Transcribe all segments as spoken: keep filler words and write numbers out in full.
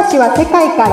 話は世界から。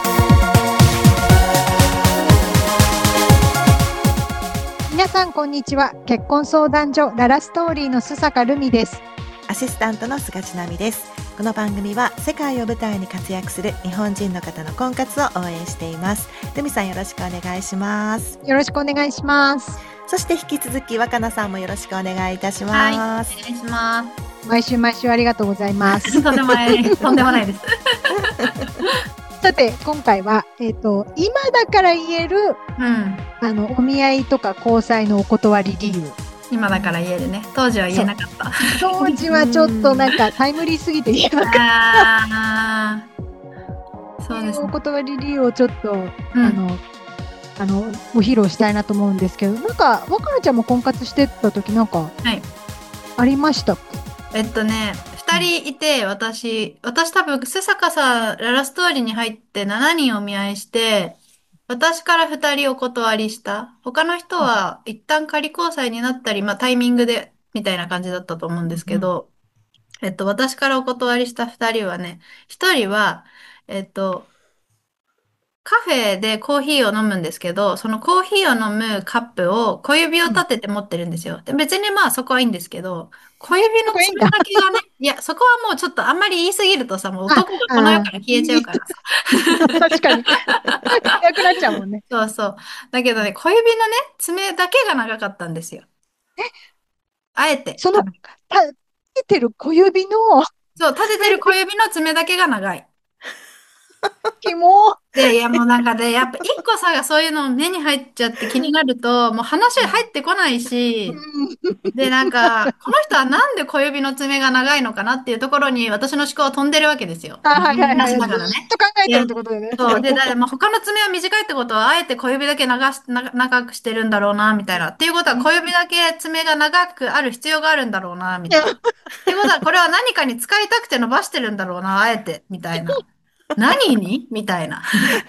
皆さんこんにちは。結婚相談所ララストーリーの須坂ルミです。 アシスタントの菅千奈美です。この番組は世界を舞台に活躍する日本人の方の婚活を応援しています。ルミさん、よろしくお願いします。 よろしくお願いします。 そして引き続き若菜さんもよろしくお願いいたします。 はい、お願いします。 毎週毎週ありがとうございます。 とんでもない、とんでもないです。 さて今回は、えーと、今だから言える、 うん、 あのお見合いとか交際のお断り理由。 今だから言えるね。当時は言えなかった。 当時はちょっとなんかタイムリーすぎて言えなかった。 あそうですね。 お断り理由をちょっと、うん、あのあのご披露したいなと思うんですけど、なんか若菜ちゃんも婚活してた時なんかありましたっけ？ はい、えっとねふたりいて、私私多分須坂さんララストーリーに入ってしちにんお見合いして、私からふたりお断りした。他の人は一旦仮交際になったり、まあタイミングでみたいな感じだったと思うんですけど、うん、えっと私からお断りしたふたりはね、ひとりはえっとカフェでコーヒーを飲むんですけど、そのコーヒーを飲むカップを小指を立てて持ってるんですよ。で、別にまあそこはいいんですけど、小指の爪先がね、いや、そこはもうちょっとあんまり言い過ぎるとさ、もう男がこの世から消えちゃうからさ。 確かに。いなくなっちゃうもんね。 そうそう。だけどね、小指のね、爪だけが長かったんですよ。 えあえて。 その、立ててる小指の、 そう、立ててる小指の爪だけが長い。 キモ。 で、いやもうなんかで、やっぱ一個さがそういうの目に入っちゃって気になると、もう話入ってこないし、で、なんか、この人はなんで小指の爪が長いのかなっていうところに私の思考は飛んでるわけですよ。 あ、はいはいはい。 話しなずっがらね。 と考えてるで、 ってことだよね。 そう。で、だ、まあ、他の爪は短いってことは、あえて小指だけ長し、な長くしてるんだろうな、みたいな。っていうことは、小指だけ爪が長くある必要があるんだろうな、みたいな。っていうことは、これは何かに使いたくて伸ばしてるんだろうな、あえて、みたいな。何にみたいな。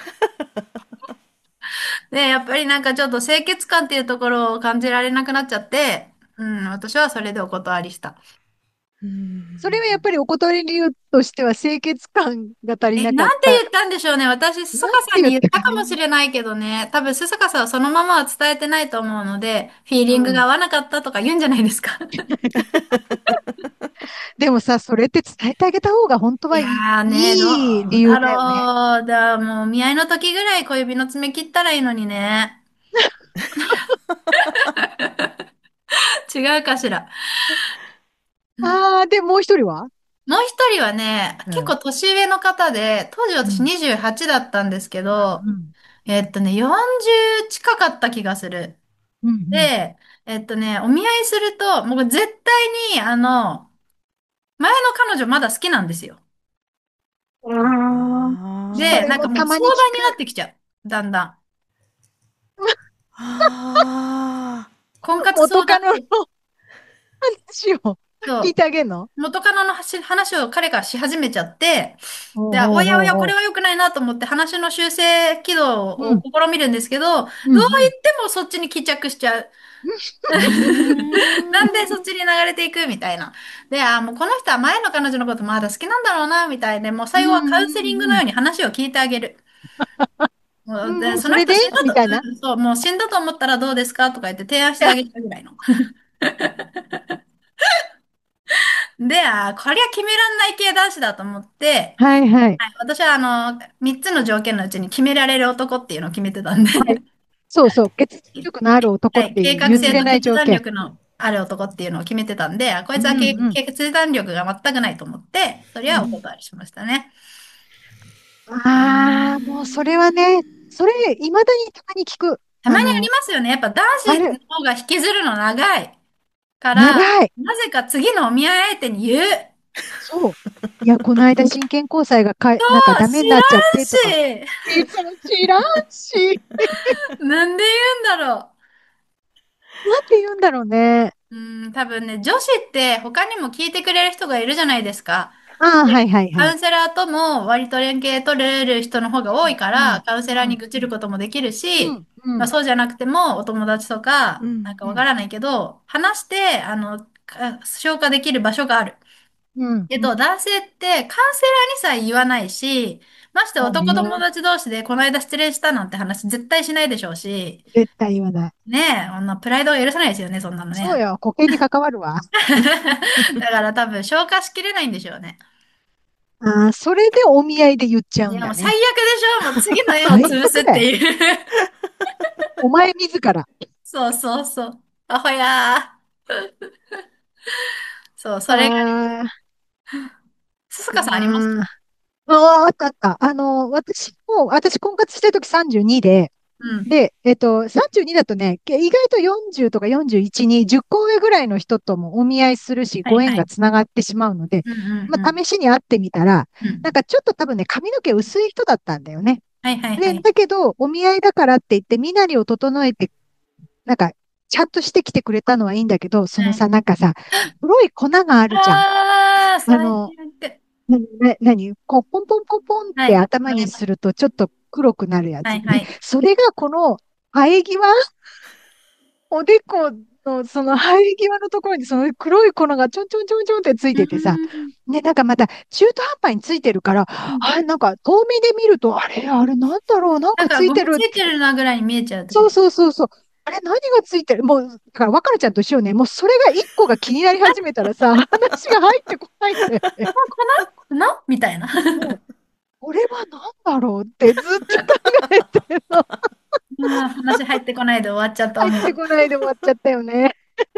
で、やっぱりなんかちょっと清潔感っていうところを感じられなくなっちゃって、うん、私はそれでお断りした。 それはやっぱりお断り理由としては清潔感が足りえ、 なかった。 なんて言ったんでしょうね。私、須なん坂さんに言ったて言ったかかもしれないけどね。多分、須坂さんはそのままは伝えてないと思うので、フィーリングうん。 が合わなかったとか言うんじゃないですか。 でもさ、それって伝えてあげた方が本当いはいい、 やーね、どいい理由うだだよね。 ろう。だ、もう、見合いの時ぐらい小指の爪切ったらいいのにね。違うかしら。 ああ、で、もう一人は？ もう一人はね、 うん。 結構年上の方で、当時私うん。 にじゅうはちだったんですけど、 うん。 えっとね、よんじゅう近かった気がする。 うん。 で、えっとね、お見合いすると、もう絶対に、あの、前の彼女まだ好きなんですよ。 うん。ああ、そで、 あれなんかもうもたまに聞相談になっく。 てきちゃう。だんだん。 あ婚活相元カノの談って。 話を聞いそう。 てあげんの？ 元カノの話話を彼がし始めちゃって、で、 ほうほうおやおや、こほうほれは良くないなと思って話の修正軌道う。うん。 を試みるんですけど、どううん。 言っうん。 てもそっちに帰着しちゃう。 ー。うーなんでそっん。 ちに流れていくみたいな。で、あ、もうこの人は前の彼女のことまだ好きなんだろうな、みたいで、もうう最後はカウンセリングのん。うん。 ように話を聞いてあげる。もうで、 うん。 そのそれで人死んだと、 みたいな。 うん、そう、もう死んだと思ったらどうですかとか言って提案してあげたぐらいの。で、あ、こりゃ決めらんない系男子だと思って、 はいはい。 はい、私はあの、みっつの条件のうちに決められる男っていうのを決めてたんで、 はい。そうそう。決断力のある男はい、 って計画いう譲れ性と決ない条件。 断力のある男っていうのを決めてたんで、あ、こいうつは計んうん。 決断力が全くないと思って、それはおうん。 断りしましたね。 ああ、もうそれはね、それ、未だにたまに聞く。 たまにありあの、 ますよね。やっぱ男子のあれ、 方が引きずるの長いから、 長い。 なぜか次のお見合い相手に言う。 そう。いや、この間真剣交際がかい、なんかダメ知になっちゃってとか。 らんし。 いつも知らんし。 なんで言うんだろなんて言うんだろうね。 う。うん、多分ね、女子って他にも聞いてくれる人がいるじゃないですか。 ああ、はいはいはい。 カウンセラーとも割と連携取れる人の方が多いかうん、 ら、カウンセラーうん、 に愚痴ることもできるし、 うん、うん、 まあそうじゃなくてもお友達とか、 うん。 なんかうん。 わからないけど、話して、あの、か消化できる場所がある。 うん、 けど、 うん。 男性ってカウンセラーにさえ言わないし、ましてそう男友ね。 達同士でこの間失恋したなんて話絶対しないでしょうし、 絶対言わない。 ねえ、こんなプライドを許さないですよね、そんなのね。 そうよ、固形に関わるわ。 だから多分消化しきれないんでしょうね。 ああ、それでお見合いで言っちゃいや、もう最悪うんだね。 でしょ。もう次の絵を最潰すっ悪だよ。 ていう。 お前自ら。 そうそうそう。アホやー。そう、それが、 ああ、 すすかさんあります？ ああ、ああ、あったあった。あの、私も、私婚活してるときさんじゅうにで、 うん。 で、えっと、さんじゅうにだとね、け意外とよんじゅうとかよんじゅういちにじゅっこ上ぐらいの人ともお見合いするし、ご縁がはいはい。 つながってしまうので、 うんうんまあ、 うん。 試しに会ってみたら、 うん。 なんかちょっと多分ね、髪の毛薄い人だったんだよね。 はいはいはで、 い。 だけど、お見合いだからって言って、身なりを整えて、なんか、ちゃんとしてきてくれたのはいいんだけど、そはい。 のさ、なんかさ、黒い粉があるじゃん。 あー、最あの、 悪。 な、な、何こう、ポンポンポンポンっはい。 て頭にするとちょっと黒くなるやつ。で、 はいはい。 それがこの生え際、おでこのその生え際のところにその黒い粉がちょんちょんちょんちょんってついうててさ、 ん。 ね、なんかまた中途半端についてるから、 うん。 あ、なんか遠目で見ると、あれ、あれなんだろう、なんかついなんかゴミつてるって。 いてるなぐらいに見えちゃうってこそうと？ そうそうそう。あれ、何がついてるもう、だから、若菜ちゃんと一緒よね。もう、それが一個が気になり始めたらさ、話が入ってこないんだよね。 粉粉みたいな。 もう、これは何だろうってずっと考えてるの。 うん、話入ってこないで終わっちゃった入っみたいな。 てこないで終わっちゃったよね。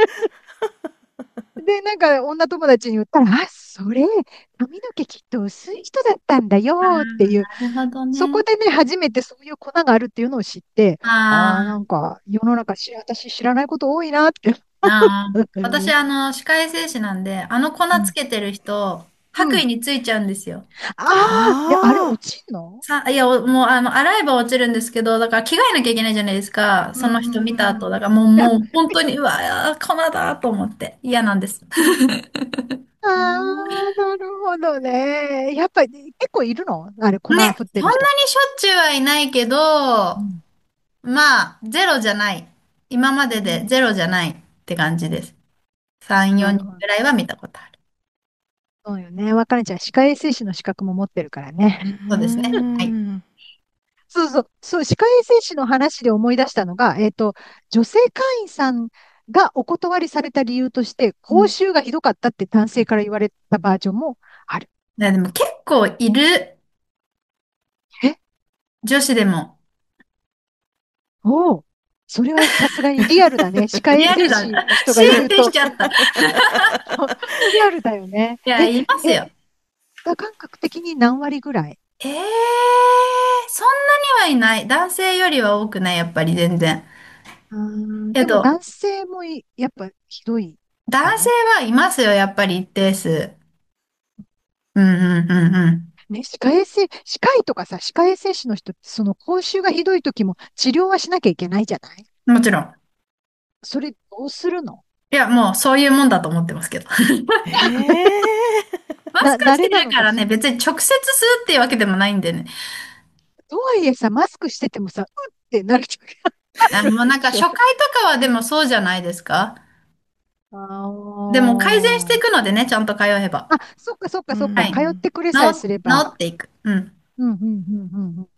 で、なんか、女友達に言ったら、あ、それ、髪の毛きっと薄い人だったんだあよっていう。 あ、なるほどね。 そこでね、初めてそういう粉があるっていうのを知って、ああ、なあんか、世の中し、私知らないこと多いなって。 あ、ああ。私、 うん。 あの、歯科衛生士なんで、あの粉つけてる人、白うん。 衣についちゃうんですよ。 ああ、で、あれ落あちんの？ さ、いや、おもう、あの、洗えば落ちるんですけど、だから着替えなきゃいけないじゃないですか。 うんうその人見た後。 んうん。 だからもう、 いや、 もう、本当に、うわ、粉だと思って。嫌なんです。 ああ、なるほどね。やっぱり結構いるのあれ、粉ね、 振ってそんなる人。 にしょっちゅうはいないけど、 うん。 まあ、ゼロじゃない。今まででゼロじゃないって感じです。さん、4人なるほど。 ぐらいは見たことある。 そうよね。わかるちゃん、歯科衛生士の資格も持ってるからね。 ー。うそうですね。はい。 ーん。 そうそう、そう、歯科衛生士の話で思い出したのが、えっと、女性会員さんがお断りされた理由として、報うん。 酬がひどかったって男性から言われたバージョンもある。 ねでも結構いる。 え、 女子でも。 おお、それはさすがにリアルだね。歯科衛生リアルだ。 士の人シーンってしが言うと、 ちゃった。 リアルだよね。 いや、 え、 いますえ、 よ。 肌感覚的に何割ぐらい？ ええー、そんなにはいない。男性よりは多くない、やっぱり全然。 うーん、 けど、 でも男性もいやっぱひどい男性の？ はいますよ、やっぱり一定数。うんうんうんうん。 ね、歯科衛生、歯科医とかさ、歯科衛生士の人って、その口臭がひどい時も治療はしなきゃいけないじゃない？ もちろん。 それどうするの？ いや、もうそういうもんだと思ってますけど。 ええ。 な、 マスクして慣れなるからね、 のかしら。 別に直接吸うっていうわけでもないんでね。 とはいえさ、マスクしててもさ、うってなる時があ、 あるもうなんかでしょ。 初回とかはでもそうじゃないですか？ あでも改善していーくのでね、ちゃんと通えば。 あ、そっかそっかうそっか。 はい。 通っん。 てくれさえ治、治すれば。 っていく。うん。 うん、うん、うん、うん。うん、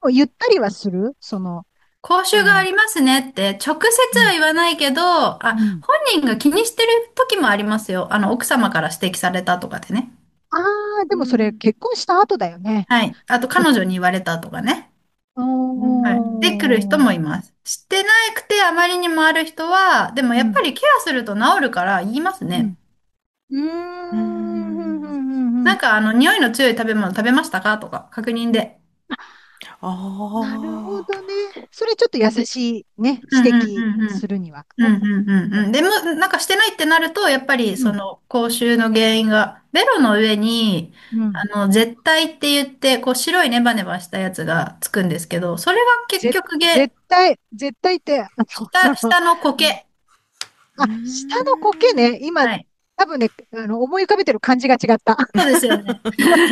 ゆったりはするその、 口臭がああの、 りますねって、直接うん、 は言わないけど、あ、 うん。 本人が気にしてる時もありますよ。あの、奥様から指摘されたとかでね。 ああ、でもそれうん。 結婚した後だよね。 はい。あと、彼女に言われたとかね。 おはい。で、来る人ー。 もいます。知ってなくてあまりにもある人は、でもうん、 やっぱりケアすると治るから言いますね。 うん。うーうん、ふんふん。 んふんふん。 なんか、あの、匂いの強い食べ物食べましたかとか、確認で。 あなるほあ。 どね。それちょっと優しいね、 うんうん指摘うんうん。 するには。 うんうんうんうん。でも、なんかしてないってなると、やっぱりうん、 その口臭の原因が、ベロの上に、 うん。 あの、絶対って言って、こう白いネバネバしたやつがつくんですけど、それが結ぜ、 局原、 絶対、絶対って、あの、そ下、 の、 下の苔。 うあ、下の苔ん。 ね。今、 はい。 多分ね、あの、思い浮かべてる感じが違った。 そうですよね。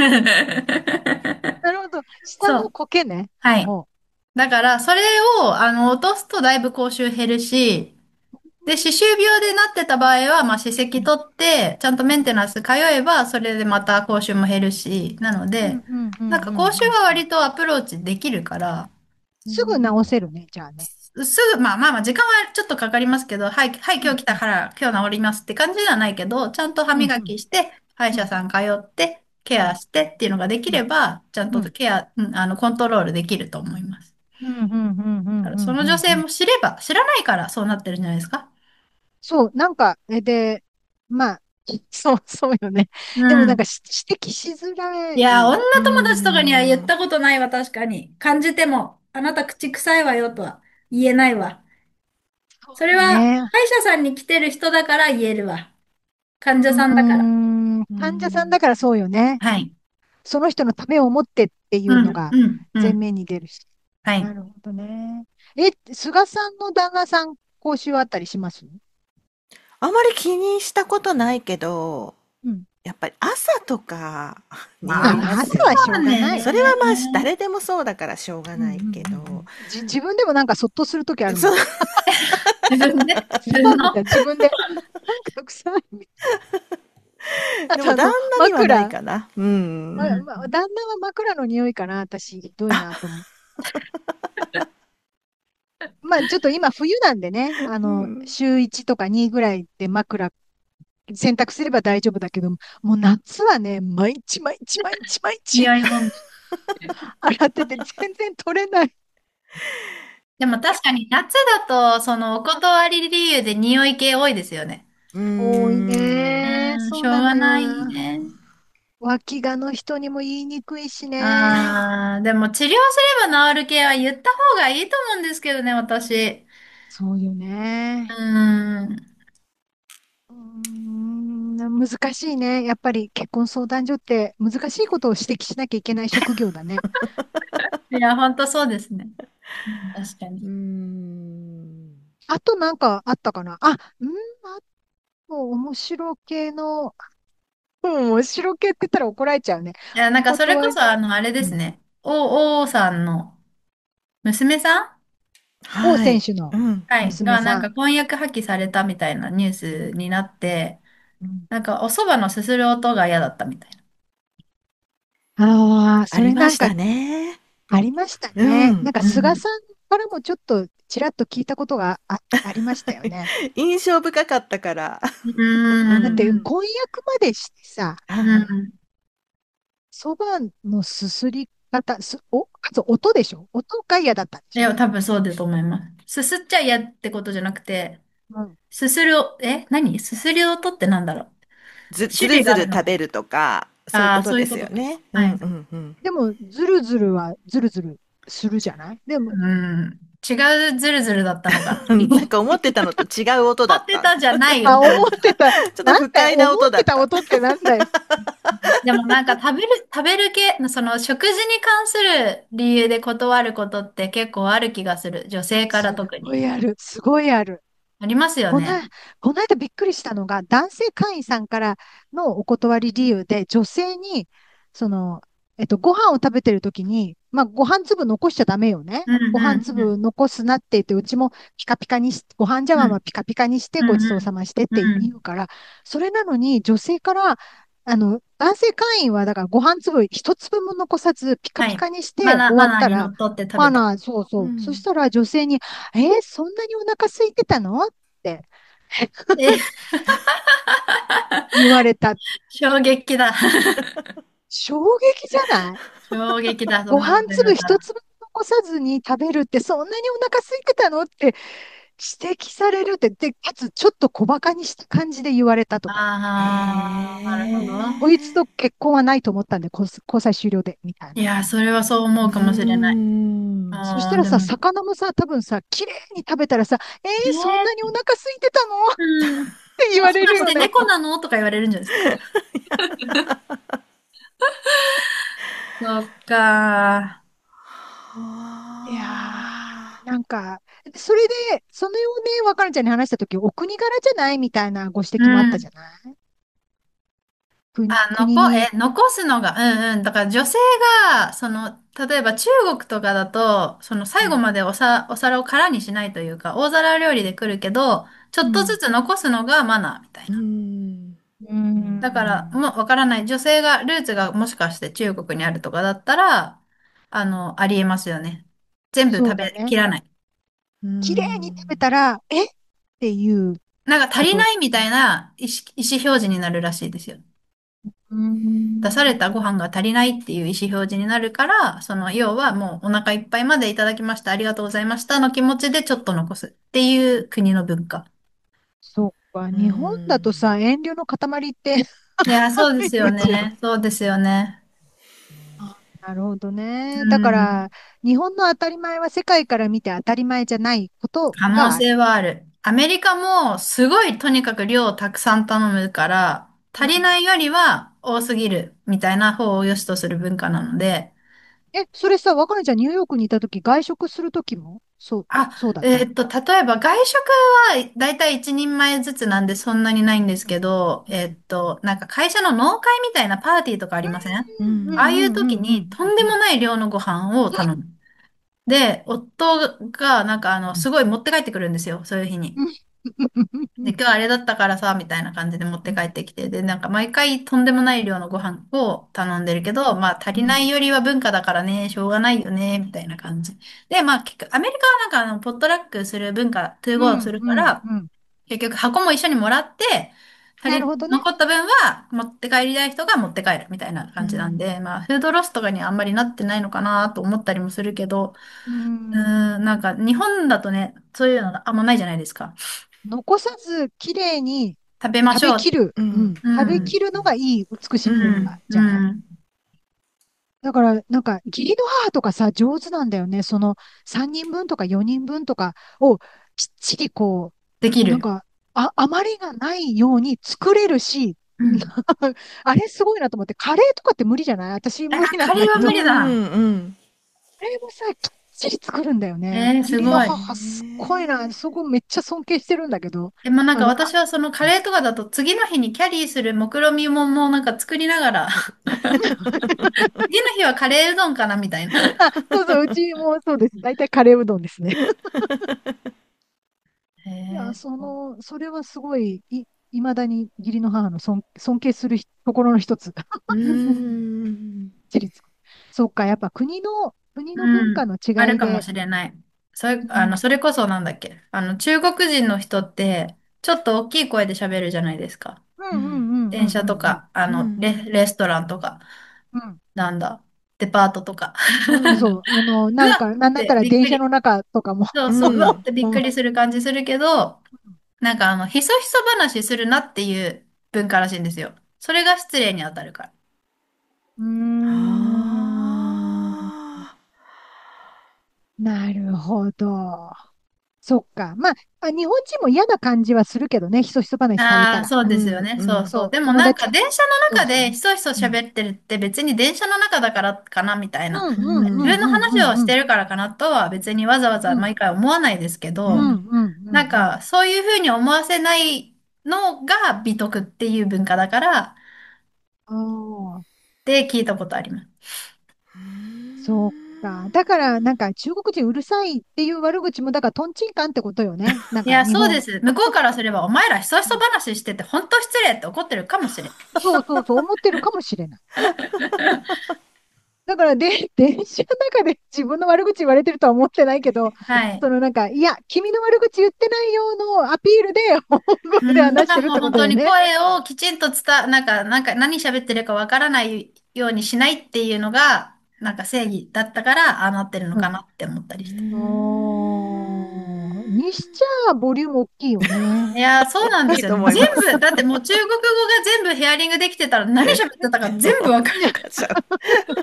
なるほど。下のそう。 苔ね。 はい。 ほうほだから、それを、あの、落とすとだいぶ口臭減るし、 で、歯周病でなってた場合は、まあ、歯石取って、ちゃんとメンテナンス通えば、それでまた口臭も減るし、なのうんで、 うんうんなんかうんうん。 口臭は割とアプローチできるから、 すぐ直せるね、じゃあね。 すぐ、まあまあまあ、時間はちょっとかかりますけど、はい、はい、今日来たうんうんから今日治りますって感じではないけど、ちゃんと歯磨うんうんきして、歯医うん者さん通って、ケうんアしてっていうのができうんれば、ちゃんとうんケア、うんあの、コントロールできると思います。 うんうんうんうんうんだからそうんうんうん。 の女性も知れば、知らないからそうなってるんじゃないですか。 そう、なんか、え、で、まあ、そう、そうよね。 うでもなんかん。 し指摘しづらいや、女い。う友達とかには言っん。 たことないわ、確かに。感じても、あなた口臭いわよとは言えないわ。それは、 ね。 歯医者さんに来てる人だから言えるわ。患者うさんだから。 ーん。 う患者さんん。 だからそうよね。 はい。 その人のためを思ってっていうん、 うのがうん、うん。 前面に出るし。 はい。 なるほどね。え、菅さんの旦那さん、講習あったりします？ あまり気にしたことないけど、 うん。 やっぱり朝とか匂いまあ、 あ、 ますよね。 朝はしょそううがない。 それはね。 まあ誰でもそうだからしょうがうんうんうないけど、 んうん。じ、自分でもなんかそっとするときあるもん。 そう、 自分で自分の臭いみたいな、自分で。なんか臭いみたいな。あでも旦とあの、 那にはない枕。 かな。うん。 ま、 うん。 ま、旦那は枕の匂いかな、私。ひどいなと思う。まあ、ちょっと今冬なんでね、あの、 うん。 週いちとかにぐらいで枕洗濯すれば大丈夫だけど、もう夏はね、毎日毎日毎日毎日匂いもん。 洗ってて全然取れない。 でも確かに夏だと、そのお断り理由で匂い系多いですよね。 うー多いん。 ね。 うん、しょうそうなのよ。 がないね。 脇がの人にも言いにくいしね。 ああ、でも治療すれば治る系は言った方がいいと思うんですけどね、私。 そうようね。 ん。 うーん、難しいね。やっぱり結婚相談所って難しいことを指摘しなきゃいけない職業だね。 いや、ほんとそうですね。確かに。 うーん。 あとなんかあったかなあ、うん、あと面白系の、うん、面白系って言ったら怒られちゃうね。 いや、なおんかそれこ断り。 そ、あの、あれでうん。 すね。お、王さんの娘さん王はい。 選手のうん。 はい。が、なん娘さん。 か婚約破棄されたみたいなニュースになって、 うん、 なんかお蕎麦のすする音が嫌だったみたいな。 ああ、 あそれなんかりましたね。 ありましたね。なんうん。 かうん。 菅さんからもちょっとちらっと聞いたことがあ、ありましたよね。 印象深かったから。 うだってん。 婚約までしてさ、 うはい。 ん。 そばのすすり方、す、お、かつ音でしょ？音が嫌だったんでいや、 しょ？ 多分そうだと思います。すすっちゃ嫌ってことじゃなくて、 うん。 すするお、え何すすり音ってなんだろう。 ず、ず種るず類があるのか。 る食べるとか、そういうああ、 ことでうん。 そういうことか。 すよね。うんうはい。 んうん。 でも、ずるずるはずるずるするじゃない？でも、 うん。違うズルズルだったのか。 なんか思ってたのと違う音だった。 思ってたじゃないあ、思音。 ってた。 ちょっとなんだよ、思不快な音ってただった。 音ってなんだよ。 でもなんか食べる、食べる系、その食事に関する理由で断ることって結構ある気がする。女性からす特に。 ごいある。すごいある。 ありますよこの、 ね。 この間びっくりしたのが、男性会員さんからのお断り理由で、女性に、その、えっと、ご飯を食べてるときに、まあ、ご飯粒残しちゃダメよね。 うんご飯うんうん。 粒残すなって言って、うちもピカピカにし、ご飯茶うん碗はピカピカにしてごちそうさうんうん。 ましてってうん。 言うから、それなのに女性から、あの、男性会員はだからご飯粒一粒も残さずピカはい。 ピカにしてマナー、マナーにの終わったら、 っとって食べた。 マナー、そうそう。そうん。 したら女性に、えーそんなにお腹空いてたのって。 え、 言われた。 衝撃だ。 衝撃じゃない？ 衝撃だ、そんなことご飯言われたら。 粒一粒残さずに食べるってそんなにお腹空いてたのって指摘されるって、で、かつちょっと小馬鹿にした感じで言われたとか。 へああ、なるほど。 こいつえ。 と結婚はないと思ったんで、交交際終了で、みたいな。 いや、それはそう思うーうかもしれない。 ん。 そしああ、 たらさ、 でも、 魚もさ、多分さ、綺麗に食べたらさ、えー、そんなにえお腹空いてたのっー、うん。 て言わもしかしてれるよね。 猫なのとか言われるんじゃないですか。そっか。 いやはー、なんか、それで、それをね、若菜ちゃんに話したとき、お国柄じゃないみたいなご指う摘もあったじん。 ゃない？国、 あ、残、え、 国に、 残すのが、うんうん。だから女性が、その、例えば中国とかだと、そのうん最後までおさ、お皿を空にしないというか、大皿料理で来るけど、 ちょっとずつ残すのがマナーみたいうな。 ん。 うーだから、 ん。 もうわからない。女性が、ルーツがもしかして中国にあるとかだったら、あの、ありえますよね。全部食べそうだね。 きらない。 う綺麗に食べん。 たら、えっていうなんか足りこと。 ないみたいな意思、意思表示になるらしいですよ。 うーん。 出されたご飯が足りないっていう意思表示になるから、その要はもうお腹いっぱいまでいただきました、ありがとうございましたの気持ちでちょっと残すっていう国の文化。 そっか。 う日本だとん。 さ、遠慮の塊っていや、そうですよあるじゃん。 ね。そうですよね。 あ、なるほどうね。だかん。 ら、日本の当たり前は世界から見て当たり前じゃないこと可能がある。 性はある。アメリカもすごいとにかく量をたくさん頼むから、足りうん。 ないよりは多すぎるみたいな方を良しとする文化なので、 え、それさ、若菜ちゃんニューヨークにいたとき、外食するときも、そう、 あ、 そうだったの？ えーっと、例えば外食はだいたい一人前ずつなんでそんなにないんですけど、えーっと、なんか会社の納会みたいなパーティーとかありません？あうん。 あいううんうんうんうんうん時にとんでうん。 もない量のご飯を頼む。で、夫がなんかあの、すごい持って帰ってくるんですよ、そういう日に。 うんで、今日あれだったからさ、みたいな感じで持って帰ってきて、で、なんか毎回とんでもない量のご飯を頼んでるけど、まあ足りないよりは文化だからね、しょうがないよね、みたいな感じ。で、まあ結局、アメリカはなんかあの、ポットラックする文化、トゥーゴーすうんうんるから、 うん。 結局箱も一緒にもらって、足り、 なるほどね。 残った分は持って帰りたい人が持って帰るみたいな感じなんで、まあフードロスとかにあんまりなってないのかなと思ったりもするけど、 ううーん。 ん、なんか日本だとね、そういうのあんまないじゃないですか。 残さず綺麗に食べま食しょう。 べきる。 うん。 うん。 う食べん。 きるのがいい、美しうい文化ん。 じゃない？ うん。 だから、なんか、義理の母とかさ、上手なんだよね。その、さんにんぶんとかよにんぶんとかを、きっちりこう、なんできる。 か、あ、余りがないように作れるし、 うん。 あれすごいなと思って、カレーとかって無理じゃない？私あ、 無理なカレーは無んだけど、 理だ。 うん。 カレーもさ、きっちり作るんだよね。 えー、 義理のすごい。 母、すっごいな。そこめっちゃ尊敬してるんだけど、 でもなんかあの、あ、 私はそのカレーとかだと次の日にキャリーする目論見ももうなんか作りながら次の日はカレーうどんかなみたいな。 そうそう、うちもそうです。大体カレーうどんですね。 へいや、 え。 その、それはすごい、い、いまだに義理の母の尊、尊敬するひところの一つ。 うん。 自立。そっか、やっぱ国の、国の文うん。 化のあるかも違いで、 しれない。それ、あの、 うん、 それこそなんだっけ。あの、中国人の人って、ちょっと大きい声で喋るじゃないですか。 うんうんうん。 うんう電んうんうん。 車とか、あの、 うん。 レ、レストランとか、 うんなんだ、デパートとか。 うん、そう。あの、 うわなんか、なんだったってら電車のびっくり。 中とかも、 そうそう、うわうん。 ってびっくもりする感じするけど、なんかあの、ひそひそ話するなっていう文化らしいんですよ。それが失礼に当たるから。 う、うーん、 あなるほど。そっか。まあ、あ、日本人も嫌な感じはするけどね、ひそひそ話されああ、 たら。 そうー。うん。 ですよね。 うん。 そうそう。 そう、 でもなんか友達、 電車の中そうそう。 でひそひそうん。 喋ってるって別に電車の中だからかなみたいな。 うんううんうん自分のうんう話をしんうん。 てるからかなとは別にわざわざうん毎回思わないですけど、 うんうんうんうん。 なんかそういうふうに思わせないのが美徳っていう文化だからああ、 って聞いたことあります。 そうか。だから、なんか中国人うるさいっていう悪口も、だからトンチンカンってことよね。なんいや、 か日本。 そうです。向こうからすればお前らひそひそ話してて本当失礼って怒ってるかもしれん。 そうそうそう、思ってるかもしれない。だからで、電車の中で自分の悪口言われてるとは思ってないけど、 はい。 そのなんか、いや、君の悪口言ってないよのアピールで、大声でうん、だから話してるってこもう本当にとよね。 声をきちんと伝え、なんか、なんか何喋ってるかわからないようにしないっていうのが、なんか正義だったから、ああなってるのうん。 かなって思ったりして。 おー、にしちゃボリューム大きいよね。 いやー、そうなんでいいすよね。 と思います。 全部、だってもう中国語が全部ヘアリングできてたら何喋ってたか全部わかる。 わかっちゃう。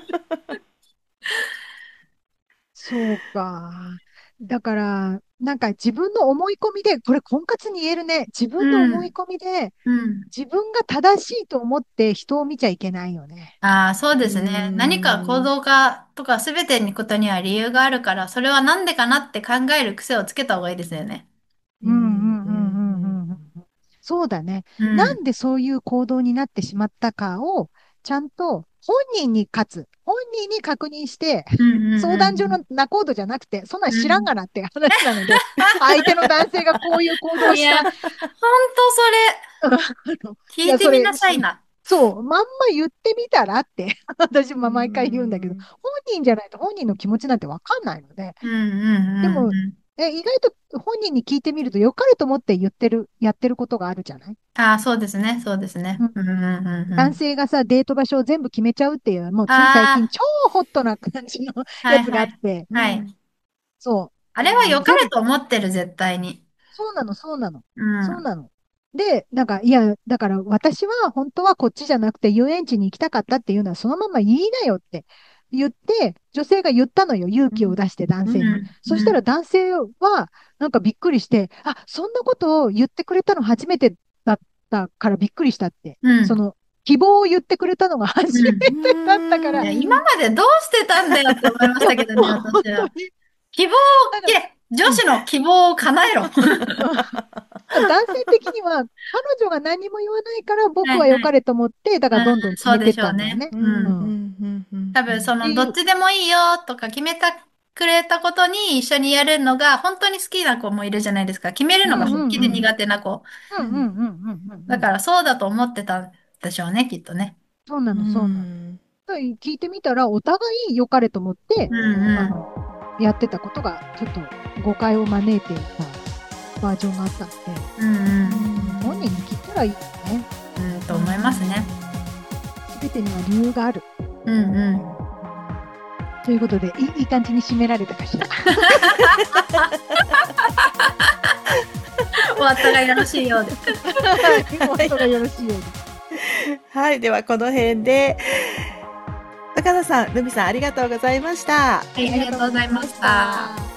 そうか。だから、なんか自分の思い込みで、これ婚活に言えるね。自分の思いうん、 込みで、 うん。 自分が正しいと思って人を見ちゃいけないよね。 ああ、そうでうーすね。何か行ん。 動化とか全てのことには理由があるから、それはなんでかなって考える癖をつけた方がいいですよね。 うん。 うんううん。 んうんうんうんうん。そうだね。 うん、 なんでそういう行動になってしまったかをちゃんと本人に勝つ。本人に確認して、 うんうんうん相談上の仲人じゃなくて、そんなん知らんがうなって話なので、相手の男性がこういう行動をん。いや、 した。 ほんとあのそれ、 いや、それ、 聞いてみなさいな。 そう、まんま言ってみたらって私も毎回言うんだけど、 うん本人じゃないと本人の気持ちなんてわかんないので、 うんうんうんでも、 うん。 え、意外と本人に聞いてみると、良かれと思って言ってる、やってることがあるじゃない。 ああ、そうですね、そうですね。 うん。 うんうんうんう男ん。 性がさ、デート場所を全部決めちゃうっていう、もうつい最近あ超ホットな感じのあ、はやつがいはい。 あって、 はい。 そあれは良う、全部、 かれと思ってる、絶対に。 そうなの、そうなの、 うん。 そうなの。で、なんか、いや、だから私は本当はこっちじゃなくて遊園地に行きたかったっていうのはそのまま言いなよって言って、女性が言ったのよ、勇気を出して男性に。 うん。 そしたらうん。 男性は、なんかびっくりして、あ、そんなことを言ってくれたの初めてだったからびっくりしたって。 うん。 その、希望を言ってくれたのが初めうん。 てだったかいや、 ら、 今までどうしてたんだよって思いましいや、 たけどね、 もう本私は。 当に、 希望をだから、 聞け。女うん。 子の希望を叶えろ。 男性的には、彼女が何も言わないから僕は良かはいはい。 れと思って、だからどんどうん、そうでん決めてっしょうね。 たんだよね。 うんうん。 うん。っうんうんうん多分、 うんその、どっていう、 ちでもいいよとか決めたくれたことに一緒にやるのが本当に好きな子もいるじゃないですか。決めるうんうのが本気でんうん。 苦手な子。 うんうんうんうんうんうん。 だからそうだと思ってたんでしょうね、きっとね。 うそうなの、そうなの。 んだから聞いてみたら、お互い良かれと思って、 うんうん。 あの、やってたことが、ちょっと誤解を招いていたバージョンがあったので、 うんうん。 本人に聞いたらいいよね。 うん、と思いますね。 すべてには理由がある。 うんうん。 ということで、いい、いい感じに締められたかしら。 終わったがよろしいようで。 本当がよろしいようです。 はい、ではこの辺で高田さん、ルミさんありがとうございました。 はい、ありがとうございました。